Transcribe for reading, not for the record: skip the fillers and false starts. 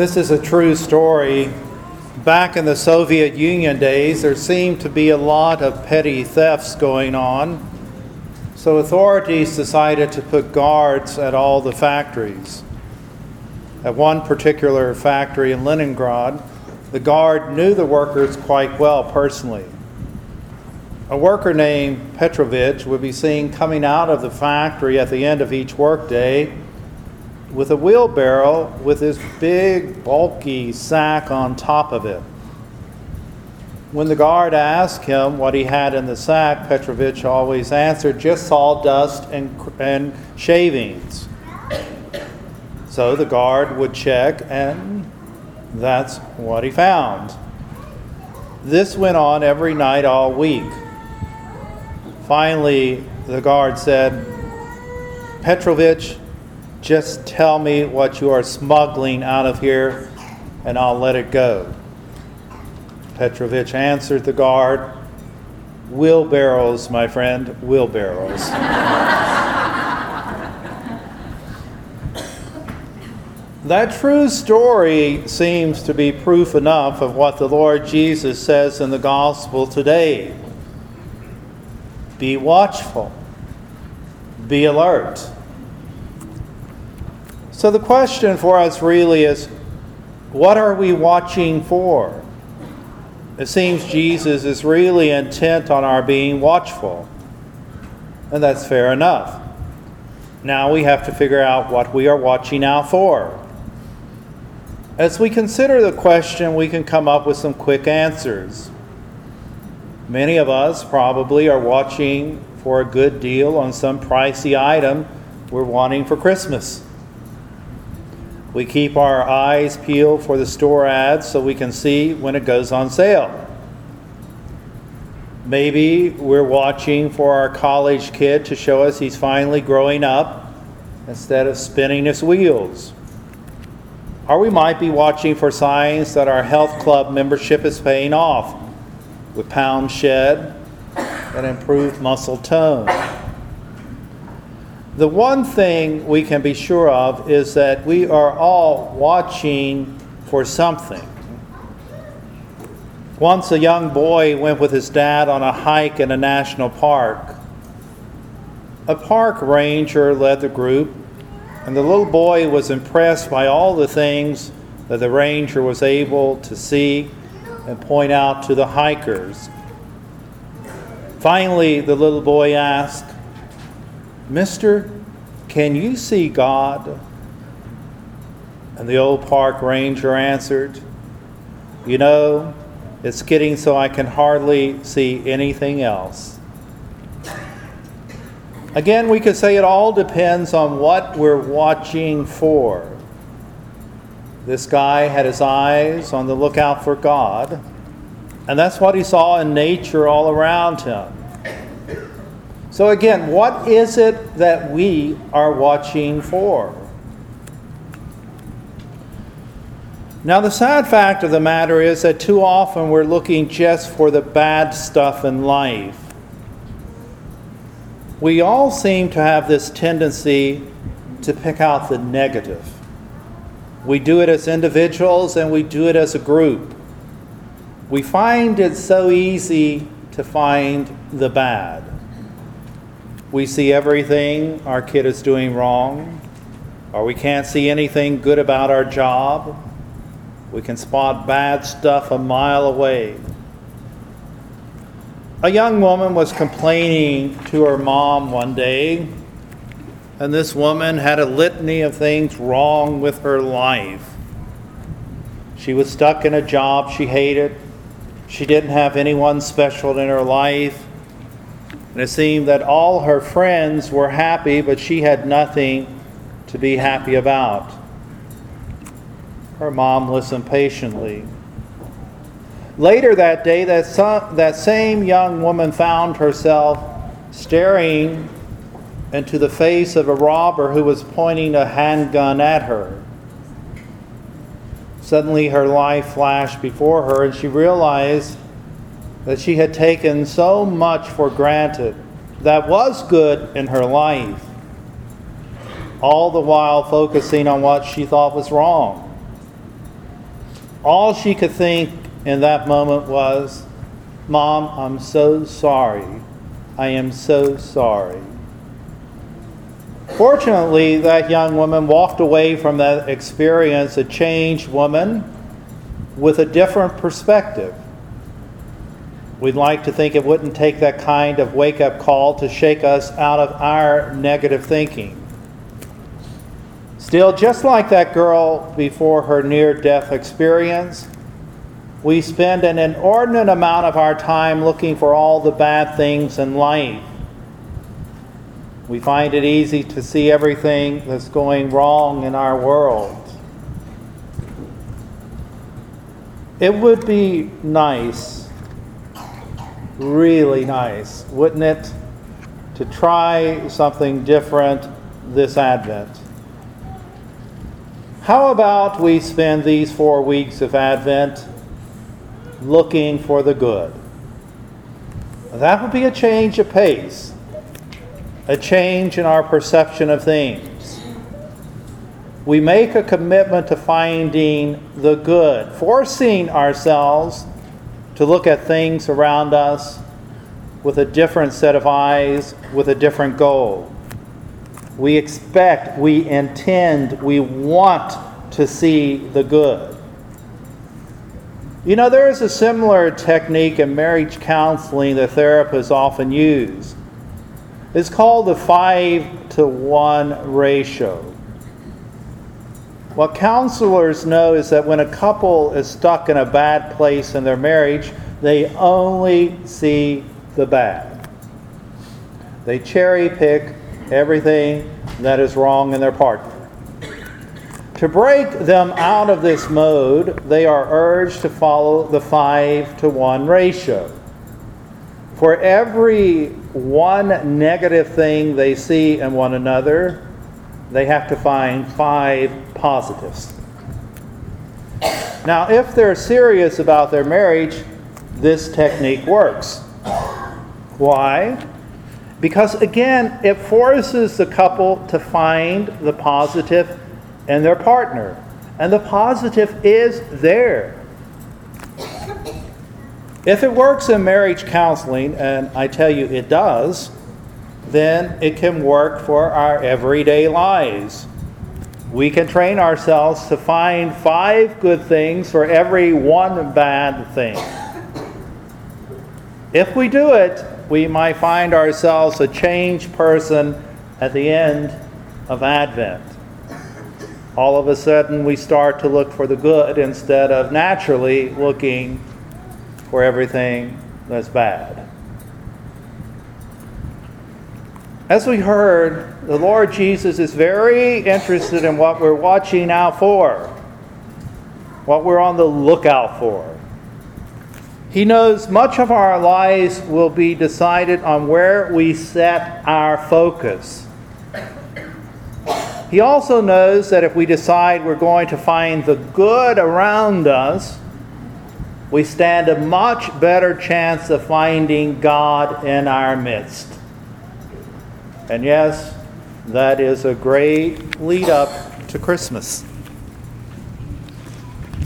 This is a true story. Back in the Soviet Union days, there seemed to be a lot of petty thefts going on. So authorities decided to put guards at all the factories. At one particular factory in Leningrad, the guard knew the workers quite well personally. A worker named Petrovich would be seen coming out of the factory at the end of each workday with a wheelbarrow with this big, bulky sack on top of it. When the guard asked him what he had in the sack, Petrovich always answered, just sawdust and shavings. So the guard would check, and that's what he found. This went on every night all week. Finally, the guard said, "Petrovich, just tell me what you are smuggling out of here, and I'll let it go." Petrovich answered the guard, "Wheelbarrows, my friend, wheelbarrows." That true story seems to be proof enough of what the Lord Jesus says in the gospel today. Be watchful. Be alert. So the question for us really is, what are we watching for? It seems Jesus is really intent on our being watchful. And that's fair enough. Now we have to figure out what we are watching out for. As we consider the question, we can come up with some quick answers. Many of us probably are watching for a good deal on some pricey item we're wanting for Christmas. We keep our eyes peeled for the store ads so we can see when it goes on sale. Maybe we're watching for our college kid to show us he's finally growing up instead of spinning his wheels. Or we might be watching for signs that our health club membership is paying off with pounds shed and improved muscle tone. The one thing we can be sure of is that we are all watching for something. Once a young boy went with his dad on a hike in a national park. A park ranger led the group, and the little boy was impressed by all the things that the ranger was able to see and point out to the hikers. Finally, the little boy asked, "Mister, can you see God?" And the old park ranger answered, "You know, it's getting so I can hardly see anything else." Again, we could say it all depends on what we're watching for. This guy had his eyes on the lookout for God, and that's what he saw in nature all around him. So again, what is it that we are watching for? Now, the sad fact of the matter is that too often we're looking just for the bad stuff in life. We all seem to have this tendency to pick out the negative. We do it as individuals and we do it as a group. We find it so easy to find the bad. We see everything our kid is doing wrong, or we can't see anything good about our job. We can spot bad stuff a mile away. A young woman was complaining to her mom one day, and this woman had a litany of things wrong with her life. She was stuck in a job she hated. She didn't have anyone special in her life. And it seemed that all her friends were happy, but she had nothing to be happy about. Her mom listened patiently. Later that day, that same young woman found herself staring into the face of a robber who was pointing a handgun at her. Suddenly her life flashed before her, and she realized that she had taken so much for granted that was good in her life, all the while focusing on what she thought was wrong. All she could think in that moment was, "Mom, I'm so sorry. I am so sorry." Fortunately, that young woman walked away from that experience a changed woman with a different perspective. We'd like to think it wouldn't take that kind of wake-up call to shake us out of our negative thinking. Still, just like that girl before her near-death experience, we spend an inordinate amount of our time looking for all the bad things in life. We find it easy to see everything that's going wrong in our world. It would be nice, really nice, wouldn't it, to try something different this Advent? How about we spend these 4 weeks of Advent looking for the good? That would be a change of pace, a change in our perception of things. We make a commitment to finding the good, forcing ourselves to look at things around us with a different set of eyes, with a different goal. We expect, we intend, we want to see the good. You know, there is a similar technique in marriage counseling that therapists often use. It's called the 5-to-1 ratio. What counselors know is that when a couple is stuck in a bad place in their marriage, they only see the bad. They cherry pick everything that is wrong in their partner. To break them out of this mode, they are urged to follow the 5-to-1 ratio. For every one negative thing they see in one another, they have to find 5 positives. Now, if they're serious about their marriage, this technique works. Why? Because, again, it forces the couple to find the positive in their partner. And the positive is there. If it works in marriage counseling, and I tell you it does, then it can work for our everyday lives. We can train ourselves to find 5 good things for every one bad thing. If we do it, we might find ourselves a changed person at the end of Advent. All of a sudden, we start to look for the good instead of naturally looking for everything that's bad. As we heard, the Lord Jesus is very interested in what we're watching out for, what we're on the lookout for. He knows much of our lives will be decided on where we set our focus. He also knows that if we decide we're going to find the good around us, we stand a much better chance of finding God in our midst. And yes, that is a great lead up to Christmas.